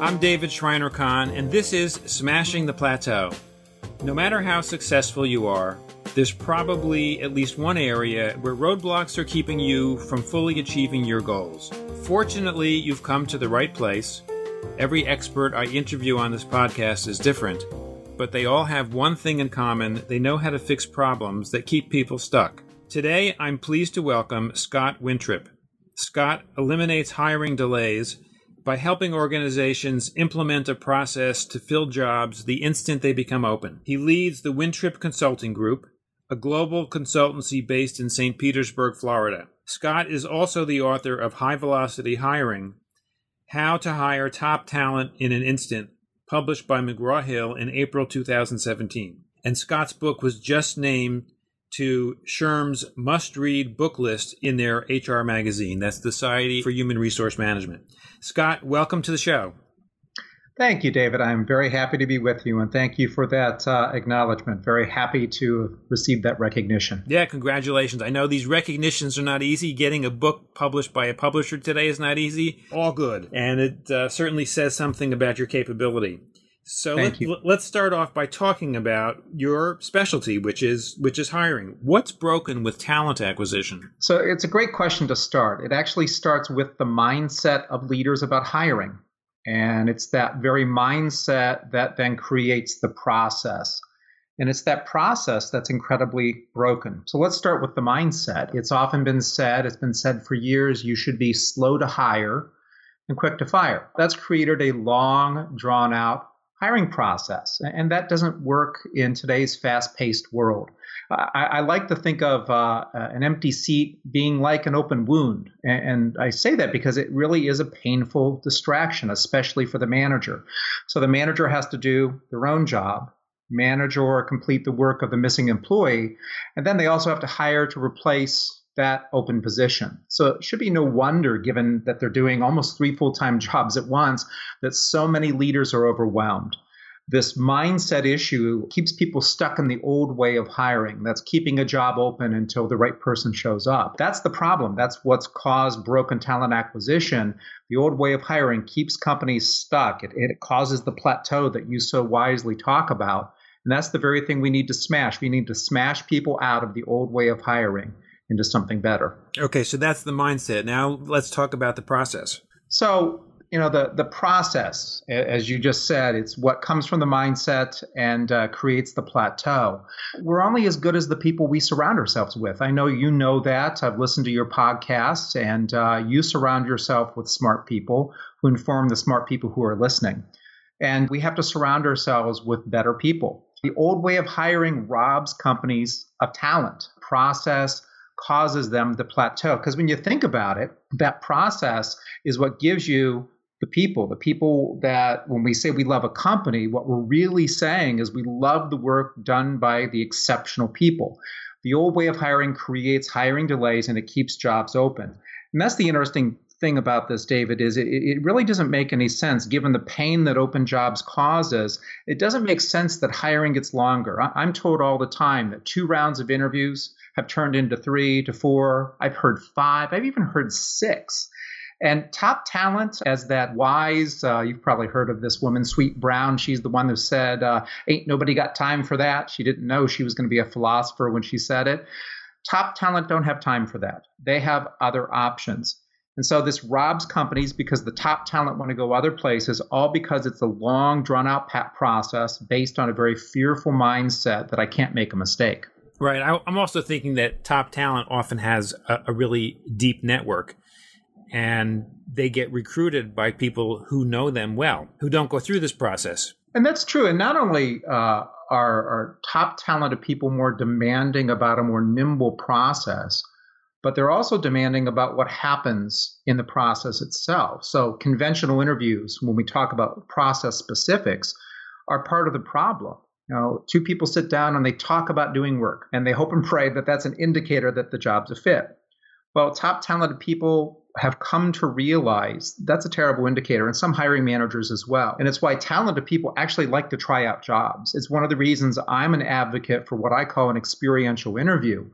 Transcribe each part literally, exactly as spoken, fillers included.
I'm David Schreiner-Kahn, and this is Smashing the Plateau. No matter how successful you are, there's probably at least one area where roadblocks are keeping you from fully achieving your goals. Fortunately, you've come to the right place. Every expert I interview on this podcast is different, but they all have one thing in common: they know how to fix problems that keep people stuck. Today, I'm pleased to welcome Scott Wintrip. Scott eliminates hiring delays by helping organizations implement a process to fill jobs the instant they become open. He leads the Wintrip Consulting Group, a global consultancy based in Saint Petersburg, Florida. Scott is also the author of High Velocity Hiring: How to Hire Top Talent in an Instant, published by McGraw-Hill in April two thousand seventeen. And Scott's book was just named to SHRM's must-read book list in their H R magazine. That's the Society for Human Resource Management. Scott, welcome to the show. Thank you, David. I'm very happy to be with you, and thank you for that uh, acknowledgement. Very happy to receive that recognition. Yeah, congratulations. I know these recognitions are not easy. Getting a book published by a publisher today is not easy. All good. And it uh, certainly says something about your capability. So let, let's start off by talking about your specialty, which is which is hiring. What's broken with talent acquisition? So it's a great question to start. It actually starts with the mindset of leaders about hiring. And it's that very mindset that then creates the process. And it's that process that's incredibly broken. So let's start with the mindset. It's often been said, it's been said for years, you should be slow to hire and quick to fire. That's created a long, drawn out hiring process. And that doesn't work in today's fast-paced world. I, I like to think of uh, an empty seat being like an open wound. And, and I say that because it really is a painful distraction, especially for the manager. So the manager has to do their own job, manage or complete the work of the missing employee, and then they also have to hire to replace that open position. So it should be no wonder, given that they're doing almost three full-time jobs at once, that so many leaders are overwhelmed. This mindset issue keeps people stuck in the old way of hiring. That's keeping a job open until the right person shows up. That's the problem. That's what's caused broken talent acquisition. The old way of hiring keeps companies stuck. It, it causes the plateau that you so wisely talk about. And that's the very thing we need to smash. We need to smash people out of the old way of hiring into something better. Okay, so that's the mindset. Now let's talk about the process. So, you know, the, the process, as you just said, it's what comes from the mindset and uh, creates the plateau. We're only as good as the people we surround ourselves with. I know you know that. I've listened to your podcasts, and uh, you surround yourself with smart people who inform the smart people who are listening. And we have to surround ourselves with better people. The old way of hiring robs companies of talent, process, causes them to plateau. Because when you think about it, that process is what gives you the people, the people that when we say we love a company, what we're really saying is we love the work done by the exceptional people. The old way of hiring creates hiring delays and it keeps jobs open. And that's the interesting thing about this, David, is it, it really doesn't make any sense given the pain that open jobs causes. It doesn't make sense that hiring gets longer. I, I'm told all the time that two rounds of interviews have turned into three to four. I've heard five. I've even heard six. And top talent, as that wise, uh, you've probably heard of this woman, Sweet Brown. She's the one who said, uh, ain't nobody got time for that. She didn't know she was going to be a philosopher when she said it. Top talent don't have time for that. They have other options. And so this robs companies because the top talent want to go other places, all because it's a long, drawn-out process based on a very fearful mindset that I can't make a mistake. Right. I, I'm also thinking that top talent often has a, a really deep network, and they get recruited by people who know them well, who don't go through this process. And that's true. And not only uh, are, are top talented people more demanding about a more nimble process, but they're also demanding about what happens in the process itself. So conventional interviews, when we talk about process specifics, are part of the problem. You know, two people sit down and they talk about doing work, and they hope and pray that that's an indicator that the job's a fit. Well, top talented people have come to realize that's a terrible indicator, and some hiring managers as well. And it's why talented people actually like to try out jobs. It's one of the reasons I'm an advocate for what I call an experiential interview,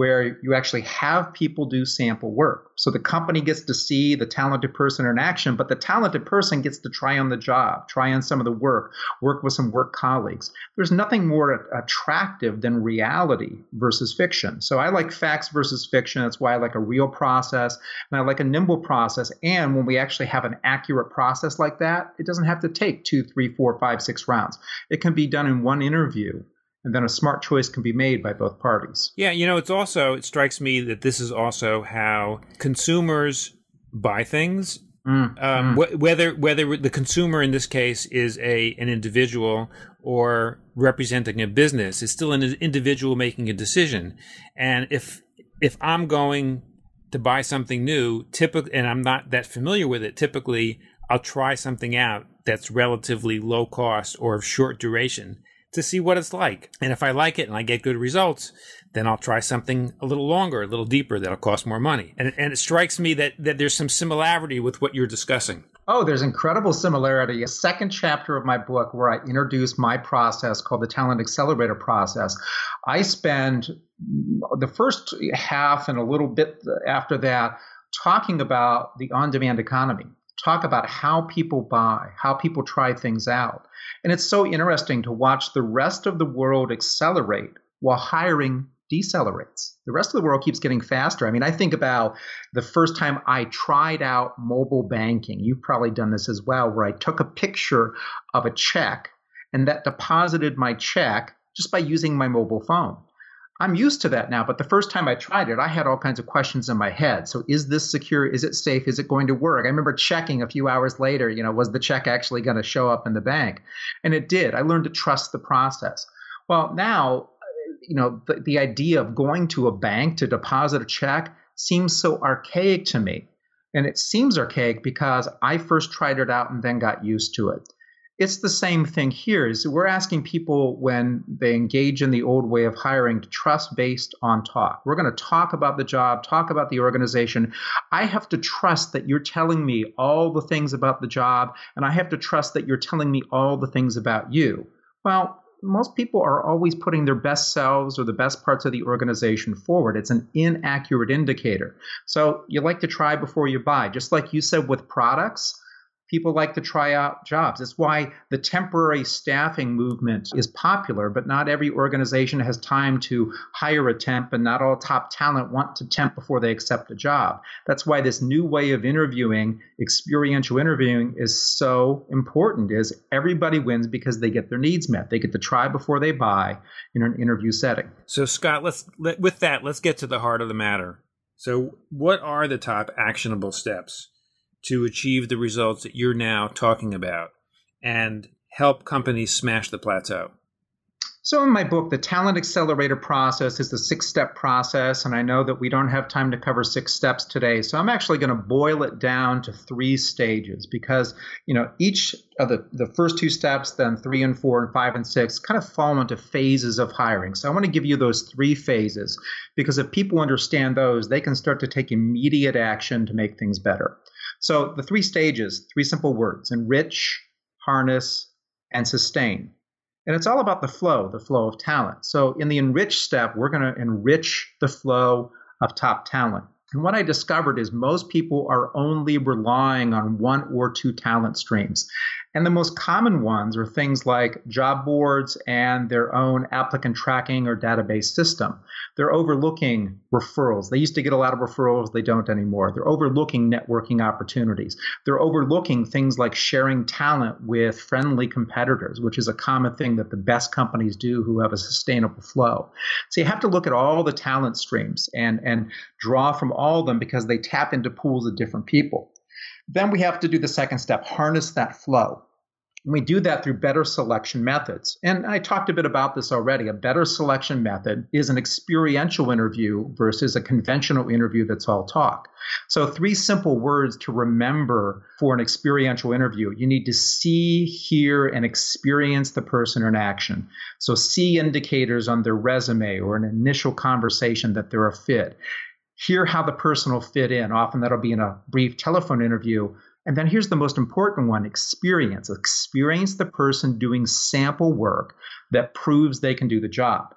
where you actually have people do sample work. So the company gets to see the talented person in action, but the talented person gets to try on the job, try on some of the work, work with some work colleagues. There's nothing more attractive than reality versus fiction. So I like facts versus fiction. That's why I like a real process, and I like a nimble process. And when we actually have an accurate process like that, it doesn't have to take two, three, four, five, six rounds. It can be done in one interview, and then a smart choice can be made by both parties. Yeah, you know, it's also, it strikes me that this is also how consumers buy things. Mm, um, mm. Wh- whether whether the consumer in this case is a an individual or representing a business, it's still an individual making a decision. And if if I'm going to buy something new, typically, and I'm not that familiar with it, typically I'll try something out that's relatively low cost or of short duration to see what it's like. And if I like it and I get good results, then I'll try something a little longer, a little deeper, that'll cost more money. And, and it strikes me that, that there's some similarity with what you're discussing. Oh, there's incredible similarity. A second chapter of my book where I introduce my process called the Talent Accelerator process. I spend the first half and a little bit after that talking about the on-demand economy. Talk about how people buy, how people try things out. And it's so interesting to watch the rest of the world accelerate while hiring decelerates. The rest of the world keeps getting faster. I mean, I think about the first time I tried out mobile banking. You've probably done this as well, where I took a picture of a check and that deposited my check just by using my mobile phone. I'm used to that now, but the first time I tried it, I had all kinds of questions in my head. So is this secure? Is it safe? Is it going to work? I remember checking a few hours later, you know, was the check actually going to show up in the bank? And it did. I learned to trust the process. Well, now, you know, the, the idea of going to a bank to deposit a check seems so archaic to me. And it seems archaic because I first tried it out and then got used to it. It's the same thing here. Is we're asking people when they engage in the old way of hiring to trust based on talk. We're going to talk about the job, talk about the organization. I have to trust that you're telling me all the things about the job, and I have to trust that you're telling me all the things about you. Well, most people are always putting their best selves or the best parts of the organization forward. It's an inaccurate indicator. So you like to try before you buy. Just like you said with products, people like to try out jobs. It's why the temporary staffing movement is popular, but not every organization has time to hire a temp, and not all top talent want to temp before they accept a job. That's why this new way of interviewing, experiential interviewing, is so important. Is everybody wins because they get their needs met. They get to try before they buy in an interview setting. So Scott, let's let, with that, let's get to the heart of the matter. So what are the top actionable steps to achieve the results that you're now talking about and help companies smash the plateau? So in my book, the Talent Accelerator process is the six-step process, and I know that we don't have time to cover six steps today, so I'm actually going to boil it down to three stages because, you know, each of the, the first two steps, then three and four and five and six kind of fall into phases of hiring. So I want to give you those three phases because if people understand those, they can start to take immediate action to make things better. So the three stages, three simple words: enrich, harness, and sustain. And it's all about the flow, the flow of talent. So in the enrich step, we're going to enrich the flow of top talent. And what I discovered is most people are only relying on one or two talent streams. And the most common ones are things like job boards and their own applicant tracking or database system. They're overlooking referrals. They used to get a lot of referrals. They don't anymore. They're overlooking networking opportunities. They're overlooking things like sharing talent with friendly competitors, which is a common thing that the best companies do who have a sustainable flow. So you have to look at all the talent streams and, and draw from all of them because they tap into pools of different people. Then we have to do the second step, harness that flow. And we do that through better selection methods. And I talked a bit about this already. A better selection method is an experiential interview versus a conventional interview that's all talk. So three simple words to remember for an experiential interview. You need to see, hear, and experience the person in action. So see indicators on their resume or an initial conversation that they're a fit. Hear how the person will fit in. Often that'll be in a brief telephone interview. And then here's the most important one, experience. Experience the person doing sample work that proves they can do the job.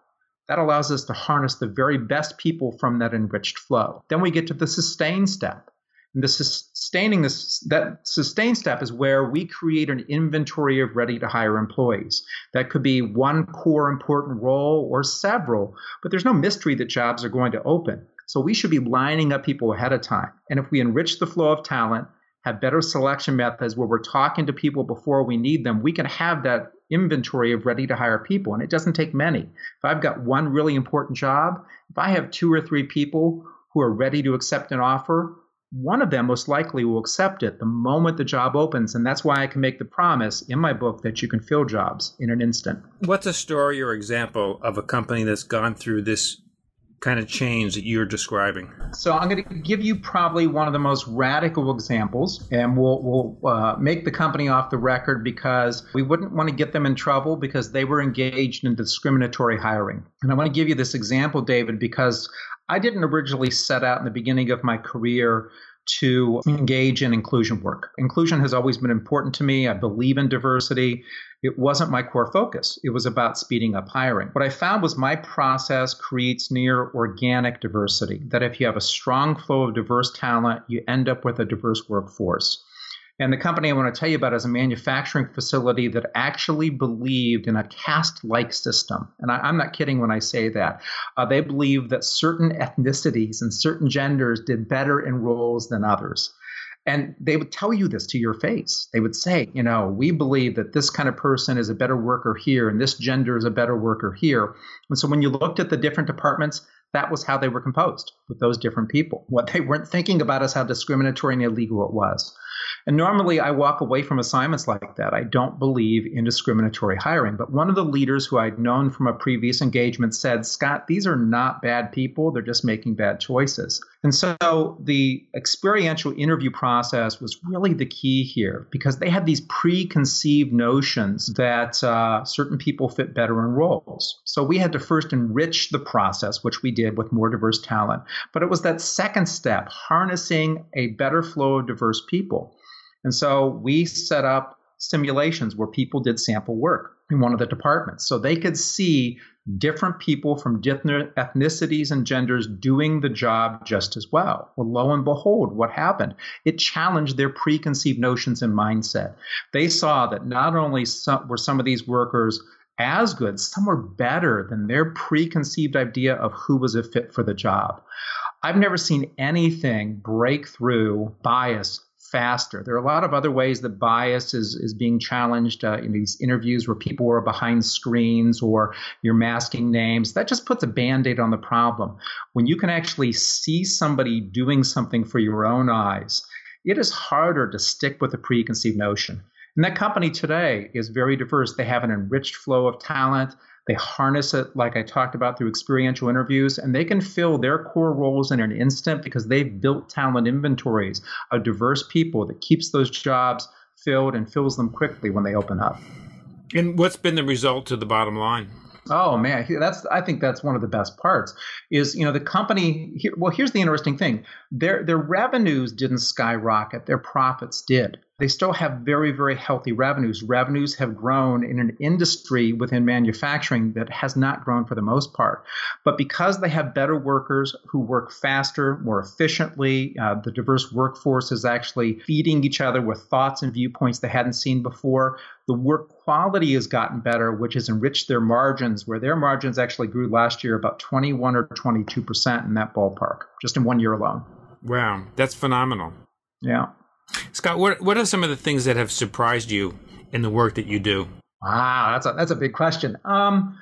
That allows us to harness the very best people from that enriched flow. Then we get to the sustain step. And the sustaining this that sustain step is where we create an inventory of ready to hire employees. That could be one core important role or several, but there's no mystery that jobs are going to open. So we should be lining up people ahead of time. And if we enrich the flow of talent, have better selection methods where we're talking to people before we need them, we can have that inventory of ready to hire people. And it doesn't take many. If I've got one really important job, if I have two or three people who are ready to accept an offer, one of them most likely will accept it the moment the job opens. And that's why I can make the promise in my book that you can fill jobs in an instant. What's a story or example of a company that's gone through this kind of change that you're describing? So I'm going to give you probably one of the most radical examples, and we'll, we'll uh, make the company off the record because we wouldn't want to get them in trouble because they were engaged in discriminatory hiring. And I want to give you this example, David, because I didn't originally set out in the beginning of my career to engage in inclusion work. Inclusion has always been important to me. I believe in diversity. It wasn't my core focus. It was about speeding up hiring. What I found was my process creates near organic diversity, that if you have a strong flow of diverse talent, you end up with a diverse workforce. And the company I want to tell you about is a manufacturing facility that actually believed in a caste-like system. And I, I'm not kidding when I say that. Uh, they believed that certain ethnicities and certain genders did better in roles than others. And they would tell you this to your face. They would say, you know, we believe that this kind of person is a better worker here and this gender is a better worker here. And so when you looked at the different departments, that was how they were composed, with those different people. What they weren't thinking about is how discriminatory and illegal it was. And normally I walk away from assignments like that. I don't believe in discriminatory hiring. But one of the leaders who I'd known from a previous engagement said, Scott, these are not bad people. They're just making bad choices. And so the experiential interview process was really the key here because they had these preconceived notions that uh, certain people fit better in roles. So we had to first enrich the process, which we did with more diverse talent. But it was that second step, harnessing a better flow of diverse people. And so we set up simulations where people did sample work in one of the departments so they could see different people from different ethnicities and genders doing the job just as well. Well, lo and behold, what happened? It challenged their preconceived notions and mindset. They saw that not only some, were some of these workers as good, some were better than their preconceived idea of who was a fit for the job. I've never seen anything break through bias faster. There are a lot of other ways that bias is, is being challenged uh, in these interviews where people are behind screens or you're masking names. That just puts a Band-Aid on the problem. When you can actually see somebody doing something for your own eyes, it is harder to stick with a preconceived notion. And that company today is very diverse. They have an enriched flow of talent. They harness it, like I talked about, through experiential interviews, and they can fill their core roles in an instant because they've built talent inventories of diverse people that keeps those jobs filled and fills them quickly when they open up. And what's been the result to the bottom line? Oh man, that's I think that's one of the best parts is, you know, the company here, well, here's the interesting thing. Their their revenues didn't skyrocket, their profits did. They still have very, very healthy revenues. Revenues have grown in an industry within manufacturing that has not grown for the most part. But because they have better workers who work faster, more efficiently, uh, the diverse workforce is actually feeding each other with thoughts and viewpoints they hadn't seen before. The work quality has gotten better, which has enriched their margins, where their margins actually grew last year about twenty-one or twenty-two percent in that ballpark, just in one year alone. Wow, that's phenomenal. Yeah. Scott, what what are some of the things that have surprised you in the work that you do? Wow, that's a that's a big question. Um,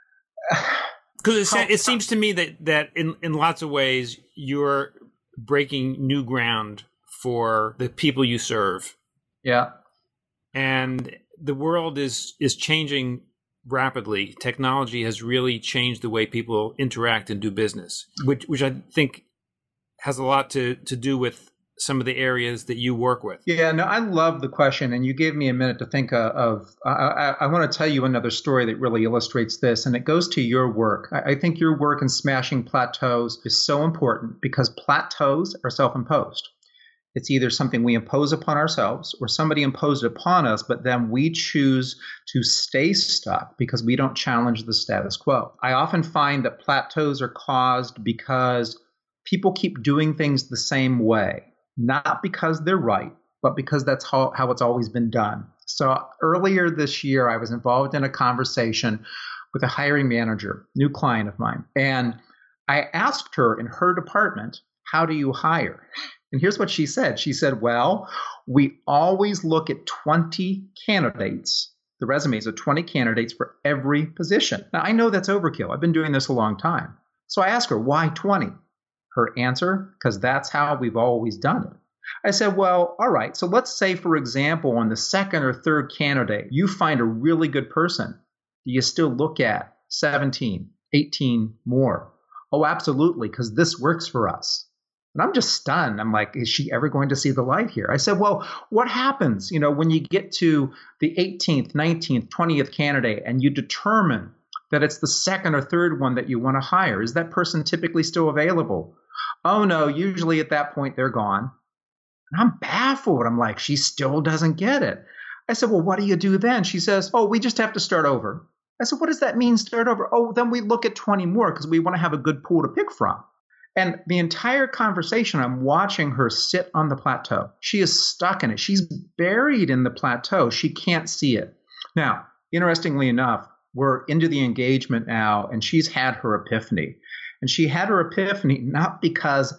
because it, it seems to me that that in, in lots of ways you're breaking new ground for the people you serve. Yeah, and the world is is changing rapidly. Technology has really changed the way people interact and do business, which which I think has a lot to to do with some of the areas that you work with. Yeah, no, I love the question, and you gave me a minute to think of. of I, I, I want to tell you another story that really illustrates this, and it goes to your work. I, I think your work in smashing plateaus is so important because plateaus are self-imposed. It's either something we impose upon ourselves or somebody imposed it upon us, but then we choose to stay stuck because we don't challenge the status quo. I often find that plateaus are caused because people keep doing things the same way, not because they're right, but because that's how, how it's always been done. So earlier this year, I was involved in a conversation with a hiring manager, new client of mine, and I asked her in her department, how do you hire? And here's what she said. She said, well, we always look at twenty candidates, the resumes of twenty candidates for every position. Now, I know that's overkill. I've been doing this a long time. So I asked her, why twenty? Her answer, because that's how we've always done it. I said, well, all right. So let's say, for example, on the second or third candidate, you find a really good person. Do you still look at seventeen, eighteen more? Oh, absolutely, because this works for us. And I'm just stunned. I'm like, is she ever going to see the light here? I said, well, what happens, you know, when you get to the eighteenth, nineteenth, twentieth candidate and you determine that it's the second or third one that you want to hire? Is that person typically still available? Oh, no, usually at that point they're gone. And I'm baffled. I'm like, she still doesn't get it. I said, well, what do you do then? She says, oh, we just have to start over. I said, what does that mean, start over? Oh, then we look at twenty more because we want to have a good pool to pick from. And the entire conversation, I'm watching her sit on the plateau. She is stuck in it. She's buried in the plateau. She can't see it. Now, interestingly enough, we're into the engagement now, and she's had her epiphany. And she had her epiphany not because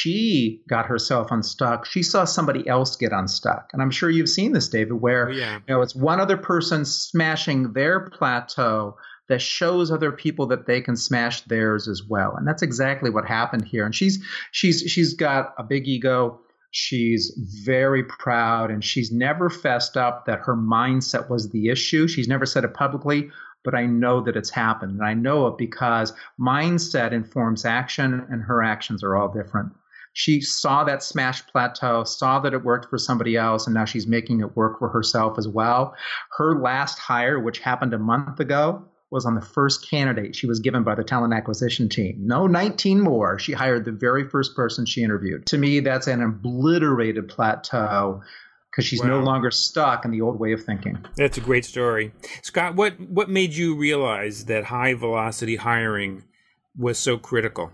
she got herself unstuck. She saw somebody else get unstuck. And I'm sure you've seen this, David, where oh, yeah. you know it's one other person smashing their plateau that shows other people that they can smash theirs as well. And that's exactly what happened here. And she's she's she's got a big ego. She's very proud, and she's never fessed up that her mindset was the issue. She's never said it publicly, but I know that it's happened. And I know it because mindset informs action, and her actions are all different. She saw that smash plateau, saw that it worked for somebody else, and now she's making it work for herself as well. Her last hire, which happened a month ago, was on the first candidate she was given by the talent acquisition team. No nineteen more. She hired the very first person she interviewed. To me, that's an obliterated plateau because she's wow. no longer stuck in the old way of thinking. That's a great story. Scott, what, what made you realize that high velocity hiring was so critical?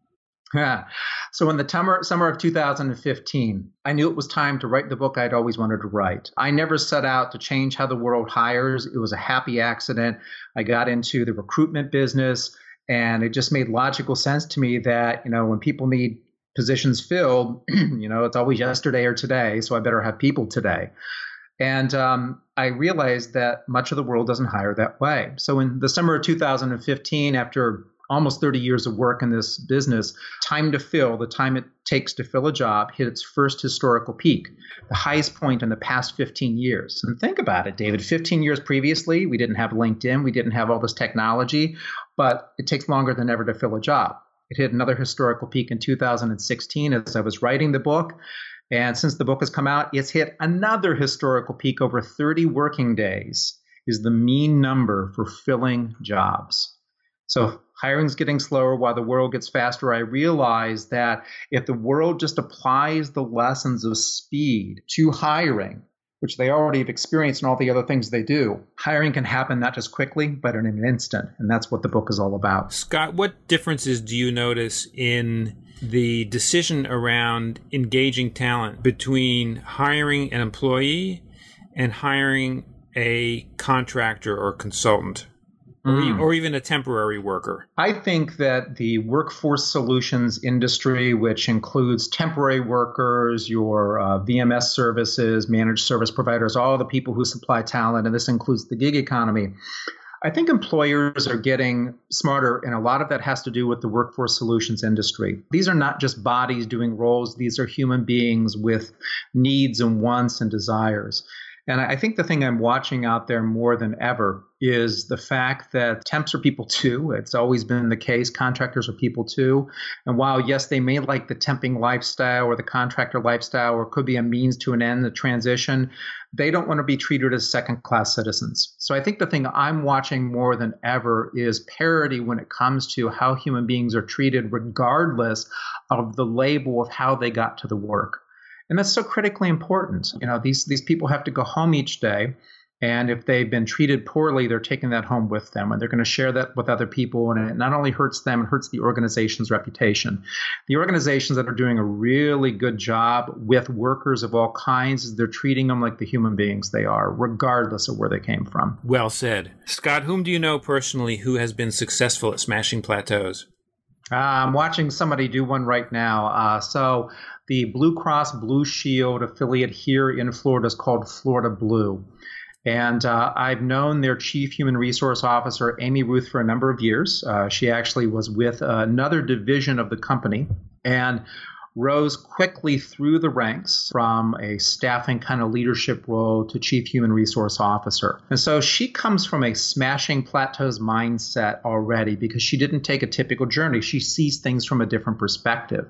Yeah. So in the summer, summer of two thousand fifteen, I knew it was time to write the book I'd always wanted to write. I never set out to change how the world hires. It was a happy accident. I got into the recruitment business, and it just made logical sense to me that, you know, when people need positions filled, you know, it's always yesterday or today, so I better have people today. And um, I realized that much of the world doesn't hire that way. So in the summer of two thousand fifteen, after almost thirty years of work in this business, time to fill, the time it takes to fill a job, hit its first historical peak, the highest point in the past fifteen years. And think about it, David, fifteen years previously, we didn't have LinkedIn, we didn't have all this technology, but it takes longer than ever to fill a job. It hit another historical peak in two thousand sixteen as I was writing the book. And since the book has come out, it's hit another historical peak. Over thirty working days is the mean number for filling jobs. So hiring's getting slower while the world gets faster. I realize that if the world just applies the lessons of speed to hiring, which they already have experienced in all the other things they do, hiring can happen not just quickly, but in an instant. And that's what the book is all about. Scott, what differences do you notice in the decision around engaging talent between hiring an employee and hiring a contractor or consultant? Or, mm. or even a temporary worker? I think that the workforce solutions industry, which includes temporary workers, your uh, V M S services, managed service providers, all the people who supply talent, and this includes the gig economy, I think employers are getting smarter, and a lot of that has to do with the workforce solutions industry. These are not just bodies doing roles. These are human beings with needs and wants and desires. And I think the thing I'm watching out there more than ever is the fact that temps are people too. It's always been the case. Contractors are people too. And while, yes, they may like the temping lifestyle or the contractor lifestyle, or could be a means to an end, the transition, they don't want to be treated as second-class citizens. So I think the thing I'm watching more than ever is parity when it comes to how human beings are treated, regardless of the label of how they got to the work. And that's so critically important. You know, these, these people have to go home each day. And if they've been treated poorly, they're taking that home with them, and they're going to share that with other people. And it not only hurts them, it hurts the organization's reputation. The organizations that are doing a really good job with workers of all kinds, they're treating them like the human beings they are, regardless of where they came from. Well said. Scott, whom do you know personally who has been successful at smashing plateaus? Uh, I'm watching somebody do one right now. Uh, so the Blue Cross Blue Shield affiliate here in Florida is called Florida Blue. And uh, I've known their chief human resource officer, Amy Ruth, for a number of years. Uh, she actually was with another division of the company and rose quickly through the ranks from a staffing kind of leadership role to chief human resource officer. And so she comes from a smashing plateaus mindset already because she didn't take a typical journey. She sees things from a different perspective.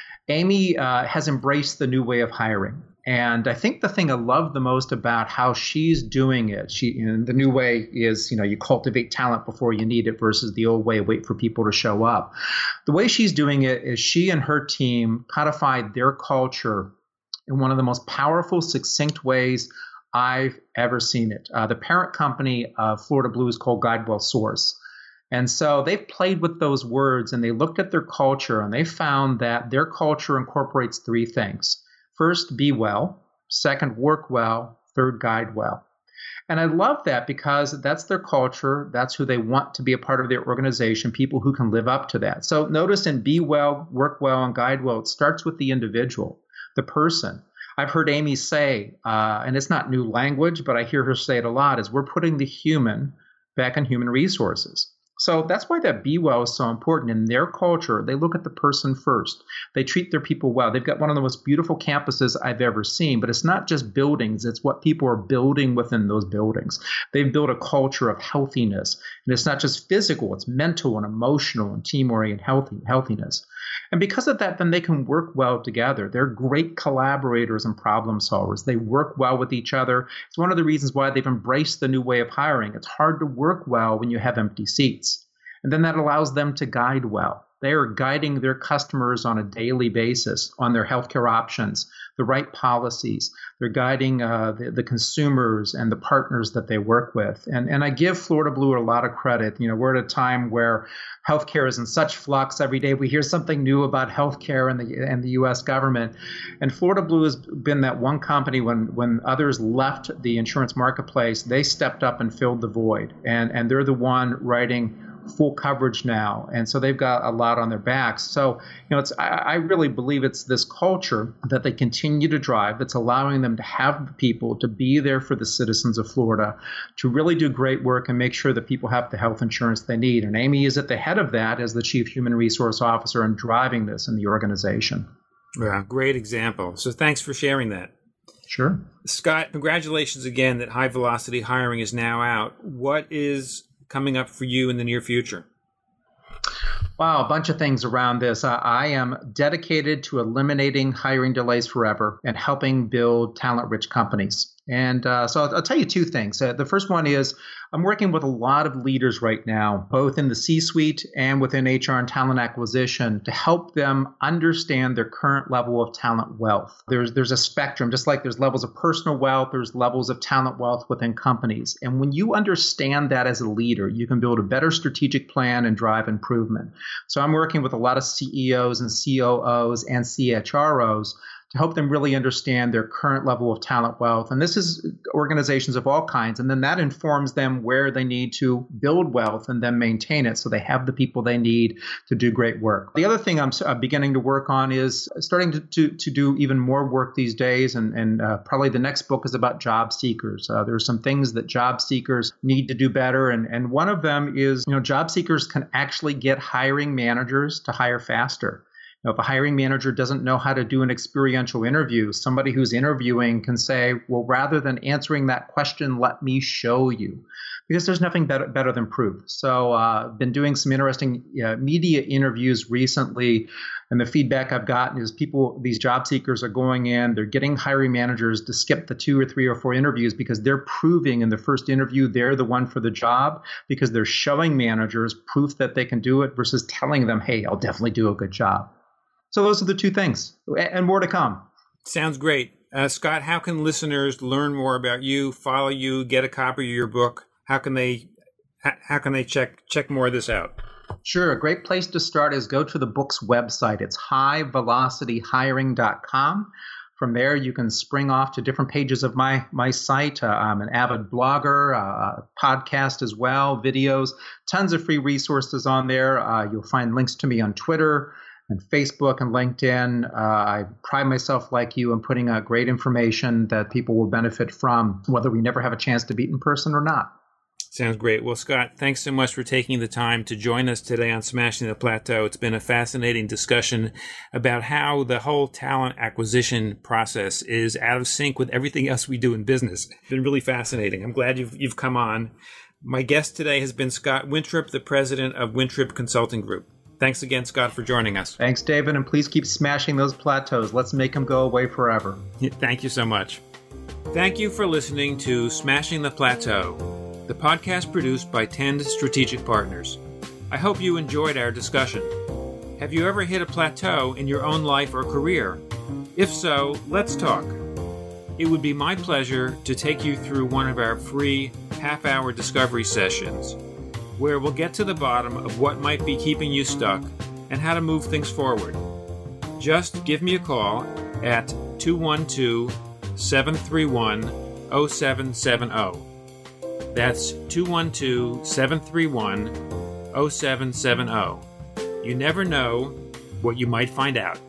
Amy uh, has embraced the new way of hiring. And I think the thing I love the most about how she's doing it, she, you know, the new way is, you know, you cultivate talent before you need it versus the old way, wait for people to show up. The way she's doing it is she and her team codified their culture in one of the most powerful, succinct ways I've ever seen it. Uh, the parent company of Florida Blue is called GuideWell Source. And so they've played with those words and they looked at their culture and they found that their culture incorporates three things. First, be well. Second, work well. Third, guide well. And I love that because that's their culture. That's who they want to be a part of their organization, people who can live up to that. So notice in be well, work well, and guide well, it starts with the individual, the person. I've heard Amy say, uh, and it's not new language, but I hear her say it a lot, is we're putting the human back in human resources. So that's why that be well is so important. In their culture, they look at the person first. They treat their people well. They've got one of the most beautiful campuses I've ever seen, but it's not just buildings. It's what people are building within those buildings. They've built a culture of healthiness. And it's not just physical, it's mental and emotional and team-oriented healthy, healthiness. And because of that, then they can work well together. They're great collaborators and problem solvers. They work well with each other. It's one of the reasons why they've embraced the new way of hiring. It's hard to work well when you have empty seats. And then that allows them to guide well. They are guiding their customers on a daily basis on their healthcare options, the right policies. They're guiding uh, the, the consumers and the partners that they work with. And, and I give Florida Blue a lot of credit. You know, we're at a time where healthcare is in such flux. Every day we hear something new about healthcare and the and the U S government. And Florida Blue has been that one company when when others left the insurance marketplace, they stepped up and filled the void. And and they're the one writing full coverage now. And so they've got a lot on their backs. So, you know, it's I, I really believe it's this culture that they continue to drive that's allowing them to have the people to be there for the citizens of Florida, to really do great work and make sure that people have the health insurance they need. And Amy is at the head of that as the Chief Human Resource Officer and driving this in the organization. Yeah, great example. So thanks for sharing that. Sure. Scott, congratulations again that High Velocity Hiring is now out. What is coming up for you in the near future? Wow, a bunch of things around this. Uh, I am dedicated to eliminating hiring delays forever and helping build talent-rich companies. And uh, so I'll, I'll tell you two things. Uh, the first one is I'm working with a lot of leaders right now, both in the C-suite and within H R and talent acquisition, to help them understand their current level of talent wealth. There's there's a spectrum, just like there's levels of personal wealth, there's levels of talent wealth within companies. And when you understand that as a leader, you can build a better strategic plan and drive improvement. So I'm working with a lot of C E Os and C O Os and C H R Os to help them really understand their current level of talent wealth. And this is organizations of all kinds. And then that informs them where they need to build wealth and then maintain it so they have the people they need to do great work. The other thing I'm uh, beginning to work on is starting to, to, to do even more work these days. And, and uh, probably the next book is about job seekers. Uh, there are some things that job seekers need to do better. And, and one of them is, you know, job seekers can actually get hiring managers to hire faster. Now, if a hiring manager doesn't know how to do an experiential interview, somebody who's interviewing can say, well, rather than answering that question, let me show you. Because there's nothing better, better than proof. So I've uh, been doing some interesting uh, media interviews recently. And the feedback I've gotten is people, these job seekers are going in, they're getting hiring managers to skip the two or three or four interviews because they're proving in the first interview they're the one for the job because they're showing managers proof that they can do it versus telling them, hey, I'll definitely do a good job. So those are the two things, and more to come. Sounds great. Uh, Scott, how can listeners learn more about you, follow you, get a copy of your book? How can they how can they check check more of this out? Sure. A great place to start is go to the book's website. It's high velocity hiring dot com. From there, you can spring off to different pages of my my site. Uh, I'm an avid blogger, uh, podcast as well, videos, tons of free resources on there. Uh, you'll find links to me on Twitter and Facebook and LinkedIn. Uh, I pride myself, like you, in putting out great information that people will benefit from, whether we never have a chance to meet in person or not. Sounds great. Well, Scott, thanks so much for taking the time to join us today on Smashing the Plateau. It's been a fascinating discussion about how the whole talent acquisition process is out of sync with everything else we do in business. It's been really fascinating. I'm glad you've you've come on. My guest today has been Scott Wintrip, the president of Wintrip Consulting Group. Thanks again, Scott, for joining us. Thanks, David, and please keep smashing those plateaus. Let's make them go away forever. Thank you so much. Thank you for listening to Smashing the Plateau, the podcast produced by Tend Strategic Partners. I hope you enjoyed our discussion. Have you ever hit a plateau in your own life or career? If so, let's talk. It would be my pleasure to take you through one of our free half-hour discovery sessions, where we'll get to the bottom of what might be keeping you stuck and how to move things forward. Just give me a call at two one two, seven three one, zero seven seven zero. That's two one two, seven three one, zero seven seven zero. You never know what you might find out.